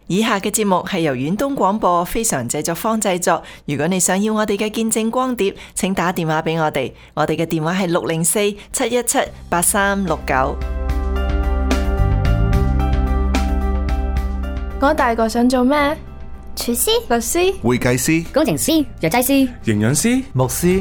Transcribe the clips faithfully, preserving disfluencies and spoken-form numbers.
以下嘅節目係由遠東廣播非常製作坊製作。如果你想要我哋嘅見證光碟，請打電話俾我哋，我哋嘅電話係六零四七一七八三六九。 我大個想做咩？ 廚師、 律師、 會計師、 工程師、藥劑師、 營養師、 牧師。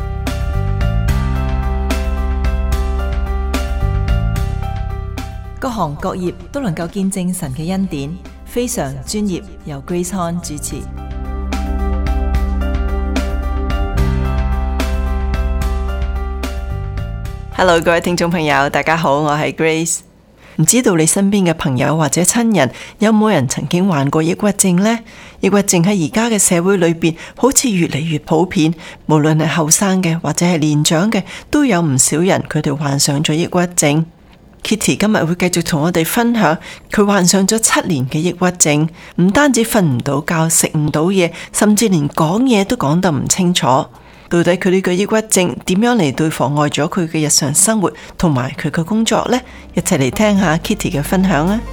各行各業都能夠見證神嘅恩典，非常專業，由 Grace Han 主持。Hello， 各位聽眾朋友，大家好，我係 Grace。唔知道你身邊嘅朋友或者親人有冇人曾經患過抑鬱症呢？抑鬱症喺而家嘅社會裏邊，好似越嚟越普遍，無論係後生嘅或者係年長嘅，都有唔少人佢哋患上咗抑鬱症。Kitty 今日會繼續同我哋分享佢患上咗七年嘅抑鬱症，唔單止瞓唔到覺、食唔到嘢，甚至連講嘢都講得唔清楚。到底佢呢個抑鬱症點樣嚟對妨礙咗佢嘅日常生活同埋佢嘅工作呢？一齊嚟聽下 Kitty 嘅分享啊！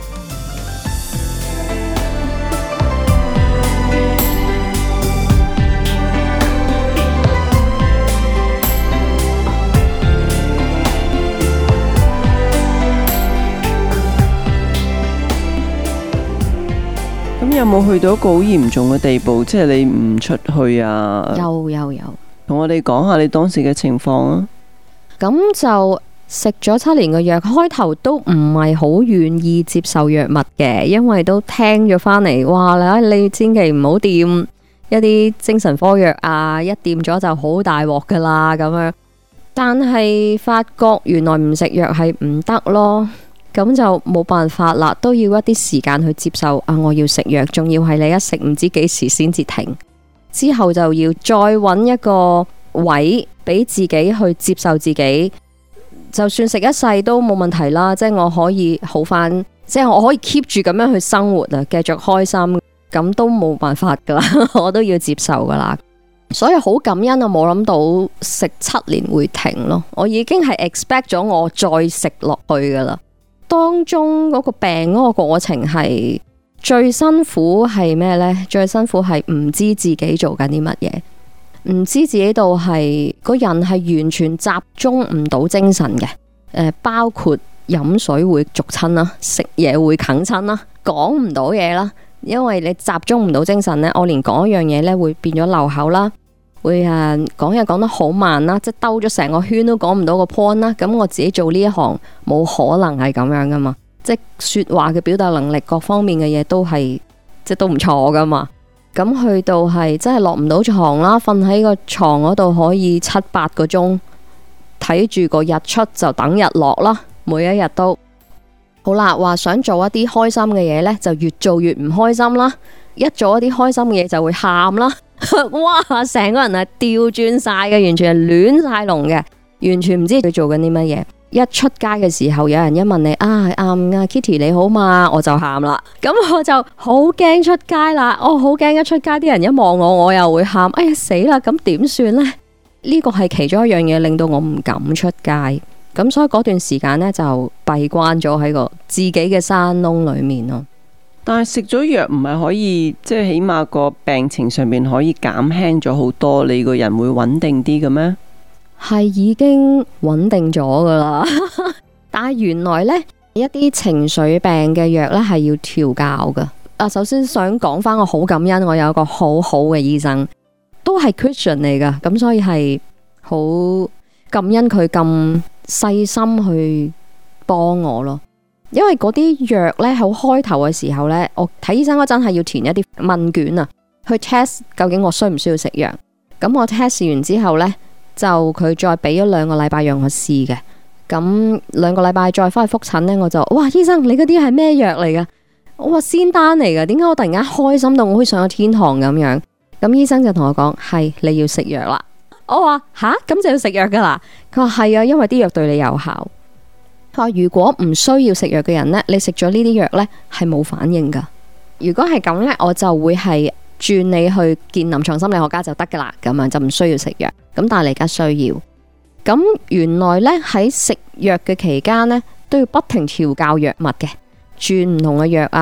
咁有冇去到一個好嚴重嘅地步，即係你唔出去啊？ 有有有， 同我哋講下你當時嘅情況啊！ 咁就食咗七年嘅藥，開頭都唔係好願意接受藥物嘅，因為都聽咗返嚟，哇！你你千祈唔好掂一啲精神科藥啊，一掂咗就好大鑊噶啦咁樣。但係發覺原來唔食藥係唔得咯。咁就冇辦法啦，都要一啲時間去接受啊！我要食藥，仲要係你一食唔知幾時先至停，之後就要再揾一個位俾自己去接受自己，就算食一世都冇問題啦。即係我可以好返，即係我可以 keep 住咁樣去生活啊，繼續開心，咁都冇辦法噶啦，我都要接受噶啦。所以好感恩啊！冇諗到食七年會停咯，我已經係 expect 咗我再食落去噶啦。當中嗰個病嗰個過程係最辛苦係咩呢？最辛苦係唔知自己做緊啲乜嘢，唔知自己度係個人係完全集中唔到精神嘅。誒，包括飲水會濁親啦，食嘢會啃親啦，講唔到嘢啦，因為你集中唔到精神呢，我連講一樣嘢呢會變咗漏口啦。會誒講嘢講得好慢啦，即係兜咗成個圈都講唔到個 point 啦。咁我自己做呢一行冇可能係咁樣噶嘛，即係說話嘅表達能力各方面嘅嘢都係即係都唔錯噶嘛。咁去到係真係落唔到床啦，瞓喺個床嗰度可以七八個鐘，睇住個日出就等日落啦。每一日都好啦，話想做一啲開心嘅嘢呢，就越做越唔開心啦。一做一啲開心嘅嘢就會喊啦。哇！成個人係調轉晒嘅，完全係亂晒龍嘅，完全唔知佢做緊啲乜嘢。一出街嘅時候，有人一問你啊，啊，啊 Kitty 你好嘛，我就喊啦。咁我就好驚出街啦。我好驚一出街啲人一望我，我又會喊。哎呀死啦！咁點算呢？呢個係其中一樣嘢令到我唔敢出街。咁所以嗰段時間呢，就閉關咗喺個自己嘅山窿裏面咯。 但係食咗藥唔係可以，即係起碼個病情上面可以減輕咗好多，你個人會穩定啲嘅咩？ 係已經穩定咗噶啦，但係原來呢，一啲情緒病嘅藥呢係要調教噶。啊，首先想講翻我好感恩，我有一個好好嘅醫生，都係 Christian 嚟噶，咁所以係好感恩佢咁細心去幫我咯。因為嗰啲藥呢，好開頭嘅時候呢，我睇醫生嗰陣係要填一啲問卷啊，去 test 究竟我需唔需要食藥。咁我 test 完之後呢，就佢再俾咗兩個禮拜讓我試嘅。咁兩個禮拜再翻去復診呢，我就哇，醫生你嗰啲係咩藥嚟噶？我話仙丹嚟噶，點解我突然間開心到我可以上咗天堂咁樣？咁醫生就同我講，係你要食藥啦。我話吓，咁就要食藥噶啦？佢話係啊，因為啲藥對你有效。佢話如果唔需要食藥嘅人呢，你食咗呢啲藥呢係冇反應噶。如果係咁呢，我就會係轉你去見臨床心理學家就得噶啦，咁樣就唔需要食藥。咁但係你而家需要。咁原來呢，喺食藥嘅期間呢，都要不停調教藥物嘅，轉唔同嘅藥啊，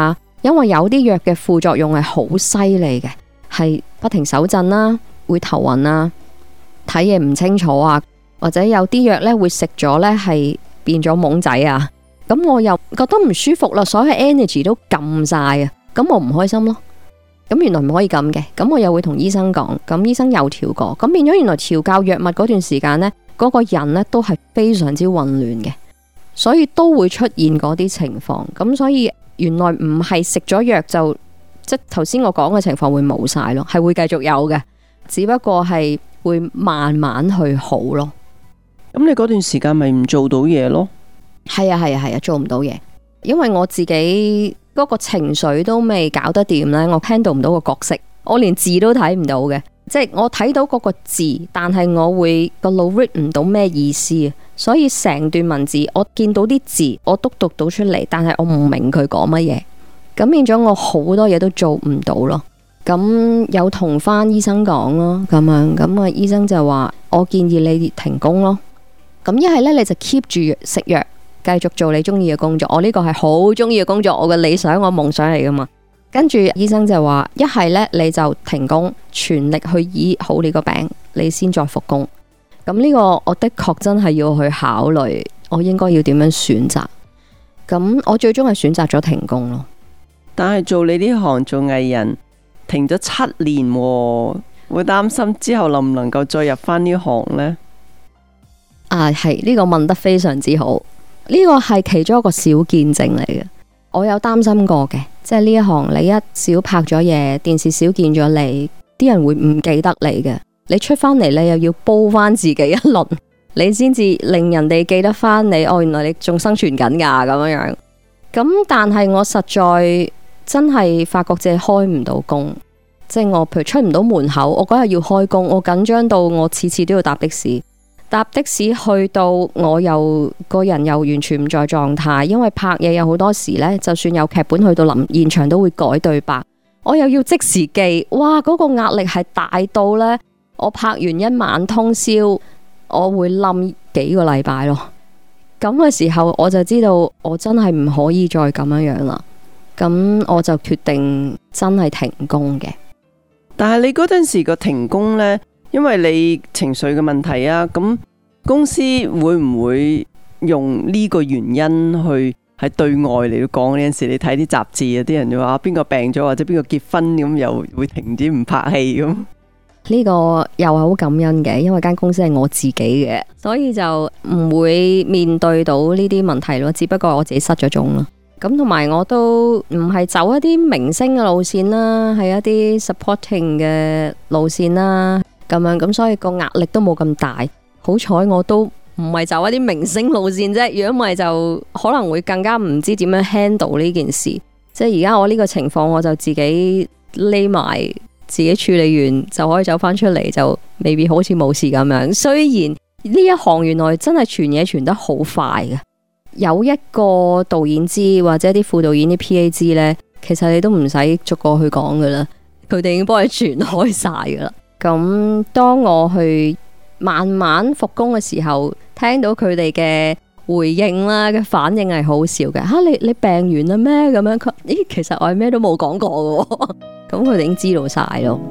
因為有啲藥嘅副作用係好犀利嘅，係不停手震啦，會頭暈啊，睇嘢唔清楚啊，或者有啲藥咧會食咗咧係變咗懵仔啊，咁我又覺得唔舒服啦，所有 energy 都撳晒啊，咁我唔開心咯。咁原來唔可以咁嘅，咁我又會同醫生講，咁醫生又調過，咁變咗原來調教藥物嗰段時間呢，嗰、嗰個人呢都係非常之混亂嘅，所以都會出現嗰啲情況。咁所以原來唔係食咗藥就即係頭先我講嘅情況會冇晒咯，係會繼續有嘅，只不過係會慢慢去好咯。 咁你嗰段時間咪唔做到嘢咯？ 係啊係啊係啊，做唔到嘢，因為我自己嗰個情緒都未搞得掂咧，我 handle 唔到個角色，我連字都睇唔到嘅，即係我睇到嗰個字，但係我會個腦 read 唔到咩意思，所以成段文字我見到啲字我都讀到出嚟，但係我唔明佢講乜嘢，咁變咗我好多嘢都做唔到咯。咁有同翻醫生講咯，咁樣咁啊，醫生就話我建議你停工咯。咁一係咧你就 keep 住食藥，繼續做你中意嘅工作。我呢個係好中意嘅工作，我嘅理想，我夢想嚟噶嘛。跟住醫生就話一係咧你就停工，全力去醫好你個病，你先再復工。咁呢個我的確真係要去考慮，我應該要點樣選擇。咁我最終係選擇咗停工咯。 但係做你呢行做藝人停咗七年喎，會擔心之後能唔能夠再入翻呢行呢？ 啊，係呢個問得非常之好，呢個係其中一個小見證嚟嘅。我有擔心過嘅，即係呢一行你一少拍咗嘢，電視少見咗你，啲人會唔記得你嘅。你出翻嚟你又要煲翻自己一輪，你先至令人哋記得翻你。哦，原來你仲生存緊噶咁樣樣。咁但係我實在真係發覺自己開唔到工，即係我譬如出唔到門口，我嗰日要開工，我緊張到我次次都要搭的士。搭的士去到我又個人又完全唔在狀態，因為拍嘢有好多時呢，就算有劇本去到臨現場都會改對白，我又要即時記，哇！嗰個壓力係大到呢，我拍完一晚通宵，我會冧幾個禮拜咯。咁嘅時候我就知道我真係唔可以再咁樣樣啦，咁我就決定真係停工嘅。 但係你嗰陣時個停工呢，因為你情緒嘅問題啊，咁公司會唔會用呢個原因去喺對外嚟到講？呢陣時你睇啲雜誌啊，啲人就話邊個病咗或者邊個結婚咁，又會停止唔拍戲咁。 呢個又係好感恩嘅，因為間公司係我自己嘅，所以就唔會面對到呢啲問題咯。只不過我自己失咗蹤咯。咁同埋我都唔係走一啲明星嘅路線啦，係一啲 supporting 嘅路線啦。咁樣咁，所以個壓力都冇咁大。好彩我都唔係走一啲明星路線啫，如果唔係就可能會更加唔知點樣 handle 呢件事。即係而家我呢個情況，我就自己匿埋，自己處理完就可以走翻出嚟，就未必好似冇事咁樣。雖然呢一行原來真係傳嘢傳得好快嘅，有一個導演知或者啲副導演啲 P A 知呢，其實你都唔使逐個去講噶啦，佢哋已經幫你傳開晒噶啦。咁當我去慢慢復工嘅時候，聽到佢哋嘅回應啦，嘅反應係好笑嘅。吓、啊、你你病完啦咩？咁樣佢，咦，其實我係咩都冇講過嘅。咁佢哋已經知道晒咯。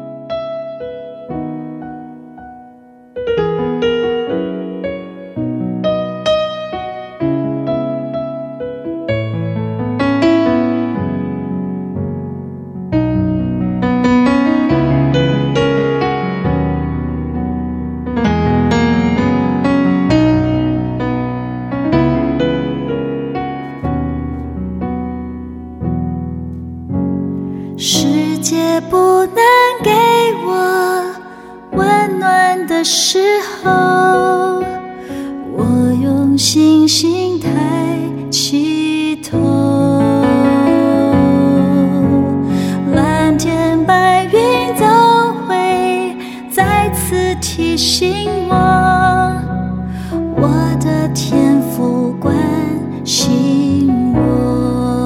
世界不能给我温暖的时候，我用星星抬起头，蓝天白云都会再次提醒我，我的天父关心我。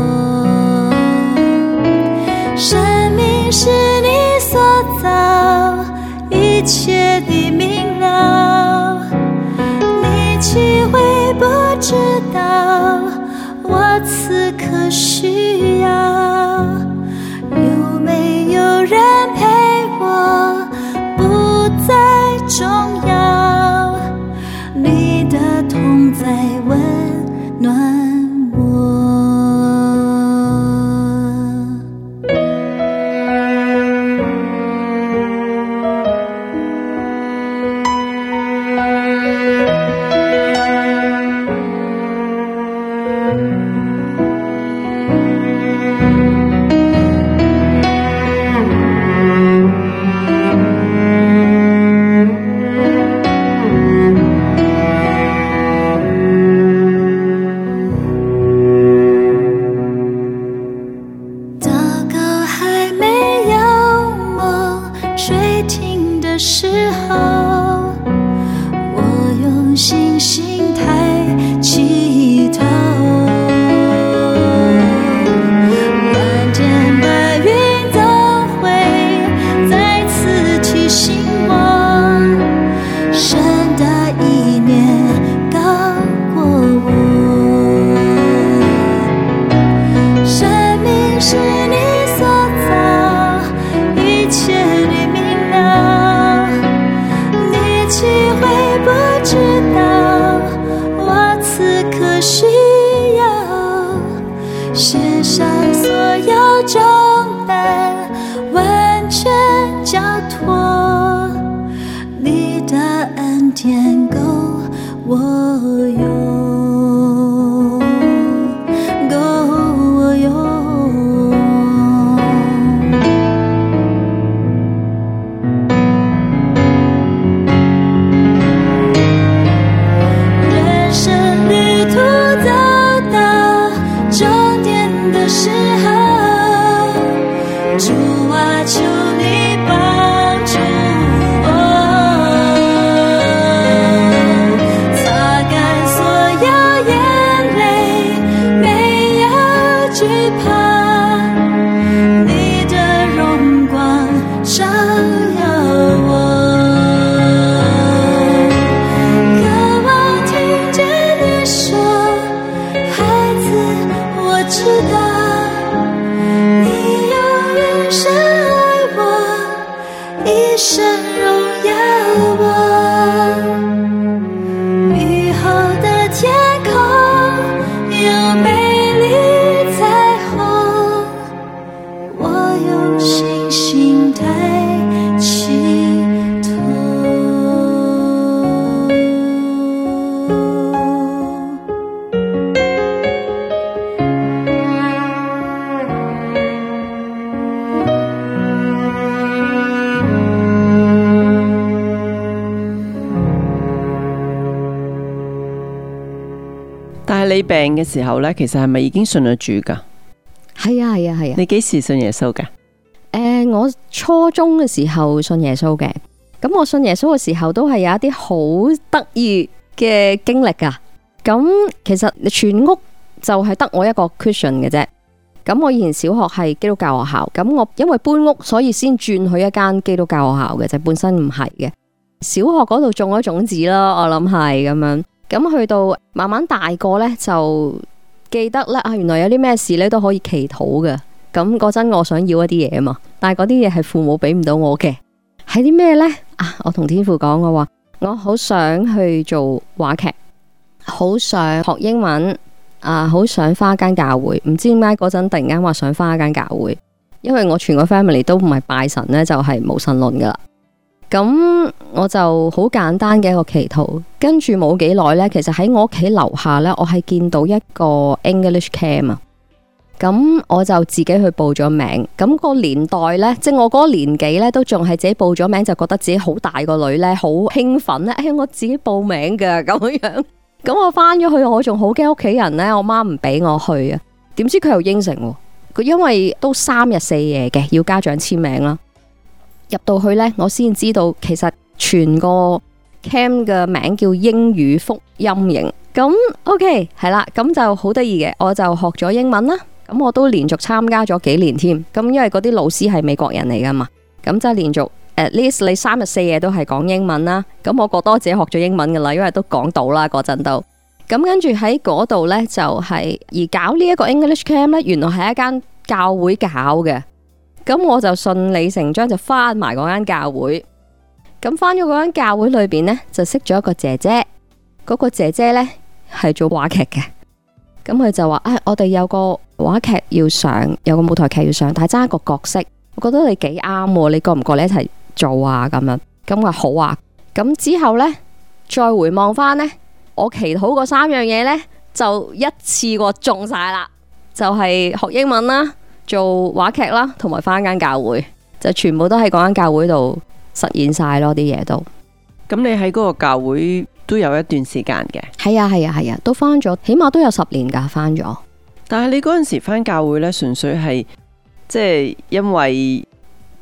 生命是你所造，一切的明了，你岂会不知道我此刻需要？ 水停的时候，我用信心抬起头。蓝天白云都会再次提醒我，神的意念高过我。生命是你所造，一切你明了，你岂会不知道我此刻需要卸下所有重担，完全交托，你的恩典够我用，够我用。人生旅途走到终点的时候，主啊，求你帮助我，擦干所有眼泪，没有惧怕，你的荣光照耀我。渴望听见你说，孩子，我知道你永远深爱我，一生荣耀我。雨后的天空有美丽彩虹，我用信心抬起头。 但係你病嘅時候呢，其實係咪已經信咗主噶？ 係啊係啊係啊。 你幾時信耶穌噶？ 誒、我初中嘅時候信耶穌嘅，咁我信耶穌嘅時候都係有一啲好得意嘅經歷噶。咁其實全屋就係得我一個 Christian 嘅啫。咁我以前小學係基督教學校，咁我因為搬屋，所以先轉去一間基督教學校嘅，就本身唔係嘅。小學嗰度種咗種子啦，我諗係咁樣。咁去到慢慢大個呢，就記得咧啊，原來有啲咩事咧都可以祈禱嘅。咁嗰陣我想要一啲嘢啊嘛，但係嗰啲嘢係父母俾唔到我嘅，係啲咩呢？啊，我同天父講，我話我好想去做話劇，好想學英文，啊，好想返一間教會。唔知點解嗰陣突然間話想返一間教會，因為我全個 family 都唔係拜神呢，就係無神論噶啦。咁我就好簡單嘅一個祈禱，跟住冇幾耐呢，其實喺我屋企樓下呢，我係見到一個 English camp 啊。咁我就自己去報咗名。咁個年代呢，即係我嗰個年紀呢，都仲係自己報咗名，就覺得自己好大個女呢，好興奮咧。哎，我自己報名㗎咁樣。咁我翻咗去，我仲好驚屋企人呢，我媽唔俾我去啊。點知佢又應承喎，佢因為都三日四夜嘅，要家長簽名啦。入到去呢，我先知道其實全個 camp 嘅名叫英語福音營。咁 OK 係啦，咁就好得意嘅，我就學咗英文啦。咁我都連續參加咗幾年添。咁因為嗰啲老師係美國人嚟噶嘛，咁即係連續 at least 你三日四夜都係講英文啦。咁我覺得我自己學咗英文噶啦，因為都講到啦嗰陣都。咁跟住喺嗰度呢，就係、是、而搞呢一個 English camp 呢，原來係一間教會搞嘅。咁我就順理成章就翻埋嗰間教會。咁翻咗嗰間教會裏邊呢，就識咗一個姐姐。嗰、那個姐姐呢，係做話劇嘅。咁佢就話：誒、哎，我哋有個話劇要上，有個舞台劇要上，但係爭一個角色，我覺得你幾啱，你覺唔覺你一齊做啊？咁樣，咁話好啊。咁之後呢，再回望翻呢，我祈禱嗰三樣嘢呢，就一次過中晒啦，就係、是、學英文啦。做話劇啦，同埋翻間教會，就全部都喺嗰間教會度實現晒咯，啲嘢都。 咁你喺嗰個教會都有一段時間嘅？ 係啊係啊係啊，都翻咗，起碼都有十年噶，翻咗。但係你嗰陣時翻教會呢，純粹係即係因為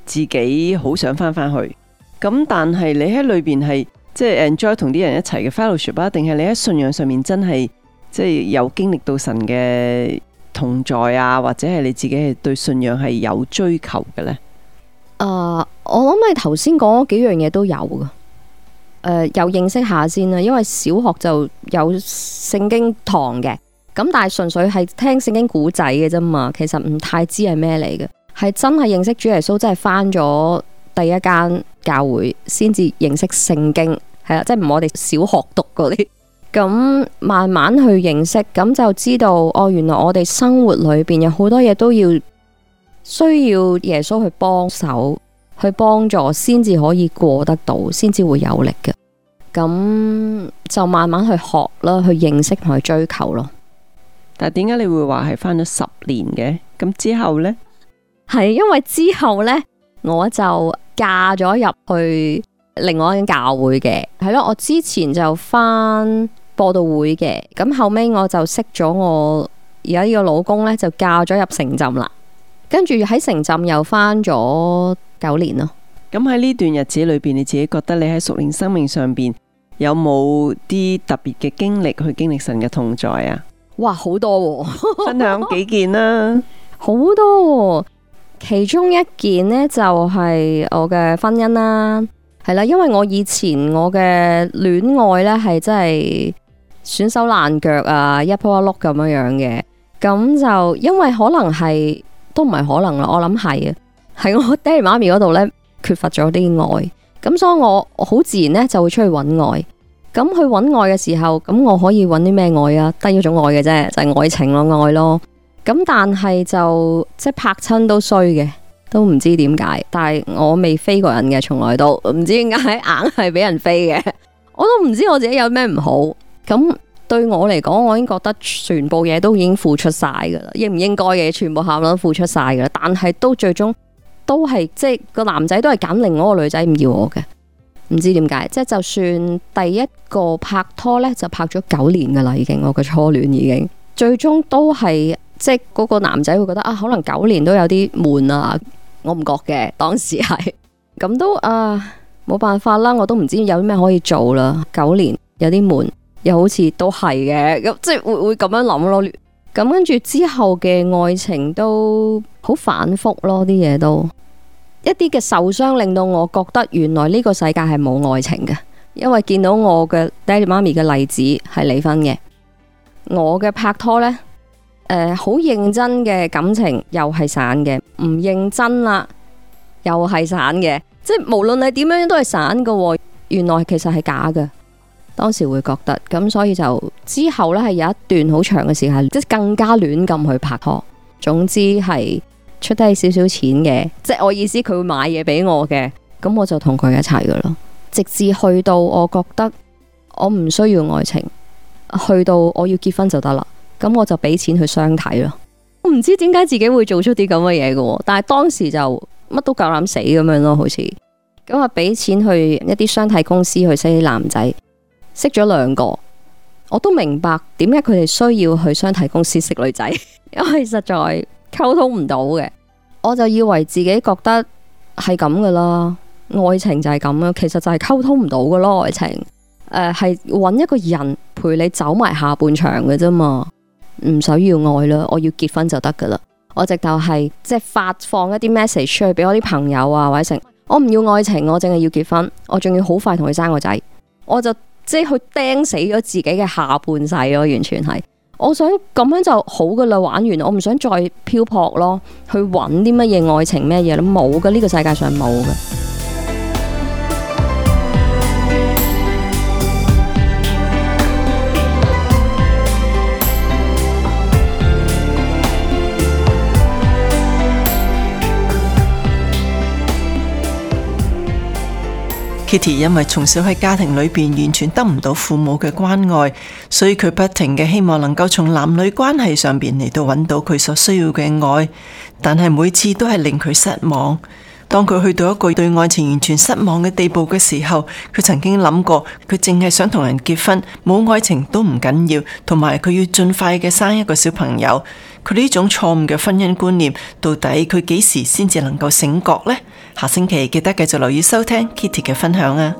自己好想翻返去。咁但係你喺裏邊係即係 enjoy 同啲人一齊嘅 fellowship 啊，定係你喺信仰上面真係即係有經歷到神嘅同在啊，或者係你自己係對信仰係有追求嘅呢？ 誒、呃，我諗你頭先講嗰幾樣嘢都有嘅。誒、呃，又認識下先啦，因為小學就有聖經堂嘅，咁但係純粹係聽聖經古仔嘅啫嘛，其實唔太知係咩嚟嘅，係真係認識主耶穌，真係翻咗第一間教會先至認識聖經，係啦，即係唔係我哋小學讀嗰啲，咁慢慢去認識，咁就知道哦，原來我哋生活裏邊有好多嘢都要需要耶穌去幫手，去幫助，先至可以過得到，先至會有力嘅。咁就慢慢去學啦，去認識同去追求咯。 但係點解你會話係翻咗十年嘅？咁之後呢？ 係因為之後呢，我就嫁咗入去另外一間教會嘅，係咯。我之前就翻播道會嘅，咁後尾我就識咗我而家呢個老公呢，就嫁咗入城浸啦。跟住喺城浸又翻咗九年咯。 咁喺呢段日子裏邊，你自己覺得你喺屬靈生命上邊有冇啲特別嘅經歷去經歷神嘅同在啊？ 哇，好多喎！ 分享幾件啦。 好多喎，其中一件呢，就係我嘅婚姻啦，係啦，因為我以前我嘅戀愛呢，係真係損手爛腳啊，一鋪一碌咁樣樣嘅，咁就因為可能係都唔係可能啦，我諗係啊，係我爹哋媽咪嗰度呢，缺乏咗啲愛，咁所以我好自然呢，就會出去揾愛。咁去揾愛嘅時候，咁我可以揾啲咩愛啊？得一種愛嘅啫，就係愛情咯，愛咯。咁但係就即係拍親都衰嘅，都唔知點解。但係我未飛過人嘅，從來都唔知點解硬係俾人飛嘅。我都唔知我自己有咩唔好。咁對我嚟講，我已經覺得全部嘢都已經付出晒噶啦，應唔應該嘅全部喊都付出晒噶啦。但係都最終都係即係個男仔都係揀另外一個女仔唔要我嘅。唔知點解，即係就算第一個拍拖呢，就拍咗九年噶啦，已經我嘅初戀已經，最終都係即係嗰個男仔會覺得啊，可能九年都有啲悶啊，我唔覺嘅，當時係咁都啊冇辦法啦，我都唔知有咩可以做啦，九年有啲悶，又好似都係嘅，咁即係會會咁樣諗咯。咁跟住之後嘅愛情都好反覆咯，啲嘢都。一啲嘅受傷令到我覺得原來呢個世界係冇愛情嘅，因為見到我嘅爹哋媽咪嘅例子係離婚嘅，我嘅拍拖呢，誒、呃、好認真嘅感情又係散嘅，唔認真啦又係散嘅，即係無論係點樣都係散嘅。原來其實係假嘅，當時會覺得咁，所以就之後呢，係有一段好長嘅時間，即係更加亂咁去拍拖。總之係。出低少少錢嘅，即係我意思，佢會買嘢俾我嘅，咁我就同佢一齊噶啦。直至去到我覺得我唔需要愛情，去到我要結婚就得啦，咁我就俾錢去相睇咯。我唔知點解自己會做出啲咁嘅嘢嘅，但係當時就乜都夠膽死咁樣咯，好似咁啊，俾錢去一啲相睇公司去識啲男仔，識咗兩個，我都明白點解佢哋需要去相睇公司識女仔，因為實在。溝通唔到嘅，我就以為自己覺得係咁噶啦，愛情就係咁啦，其實就係溝通唔到噶咯，愛情誒係搵一個人陪你走埋下半場嘅啫嘛，唔使要愛啦，我要結婚就得噶啦，我直頭係即係發放一啲 message 出去俾我啲朋友啊，或者成，我唔要愛情，我淨係要結婚，我仲要好快同佢生個仔，我就即係去釘死咗自己嘅下半世咯，完全係。我想咁樣就好噶啦，玩完我唔想再漂泊咯，去揾啲乜嘢愛情咩嘢都冇嘅，呢個世界上冇嘅。 Kitty 因為從小喺家庭裏邊完全得唔到父母嘅關愛，所以佢不停嘅希望能夠從男女關係上邊嚟到揾到佢所需要嘅愛，但係每次都係令佢失望。 當佢去到一個對愛情完全失望嘅地步嘅時候，佢曾經諗過，佢淨係想同人結婚，冇愛情都唔緊要，同埋佢要盡快嘅生一個小朋友。佢呢種錯誤嘅婚姻觀念，到底佢幾時先至能夠醒覺呢？下星期記得繼續留意收聽 Kitty 嘅分享啊！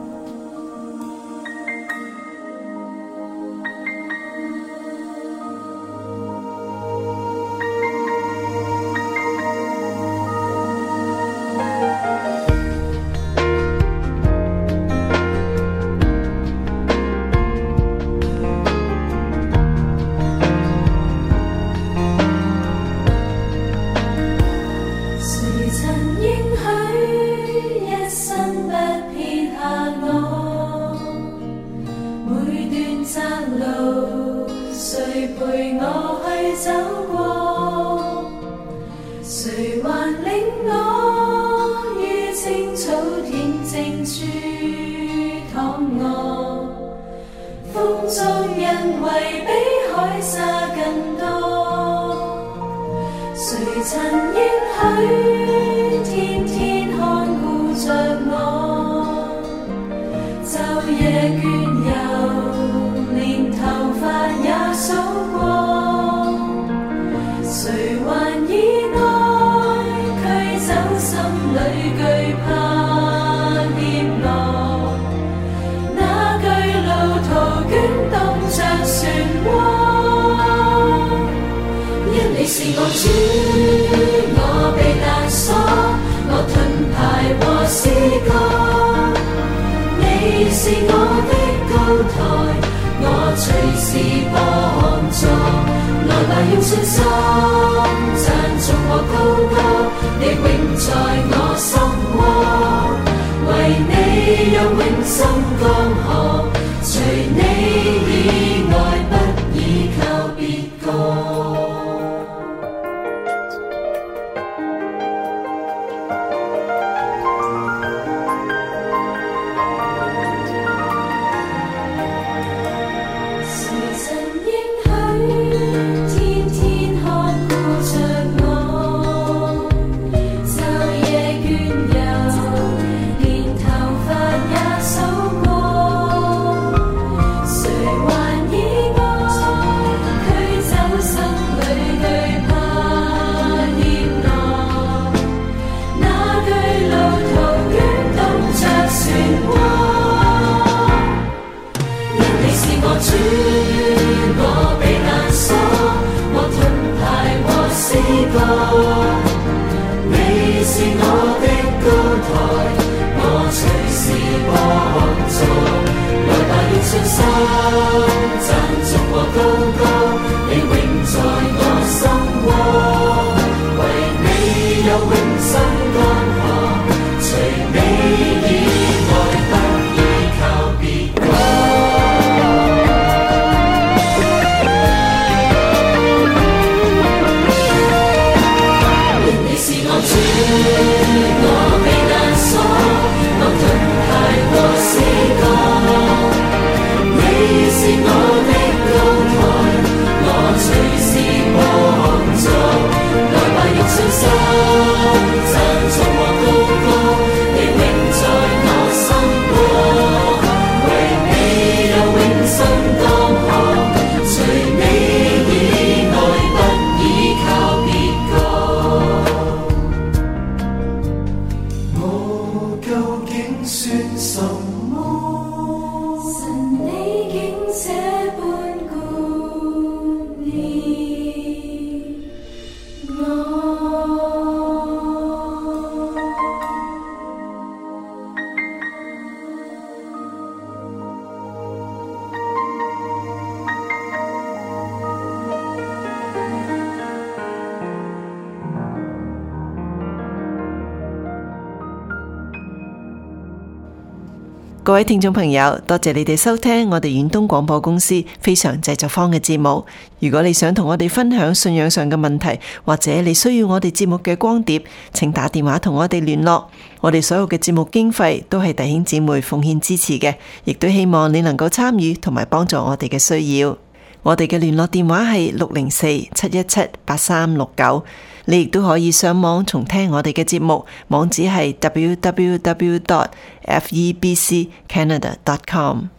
各位聽眾朋友，多謝你哋收聽我哋遠東廣播公司非常製作坊嘅節目。如果你想同我哋分享信仰上嘅問題，或者你需要我哋節目嘅光碟，請打電話同我哋聯絡。我哋所有嘅節目經費都係弟兄姊妹奉獻支持嘅，亦都希望你能夠參與同埋幫助我哋嘅需要。 我哋嘅聯絡電話係六零四七一七八三六九。你亦都可以上網重聽我哋嘅節目，網址係 w w w dot f e b c canada dot com。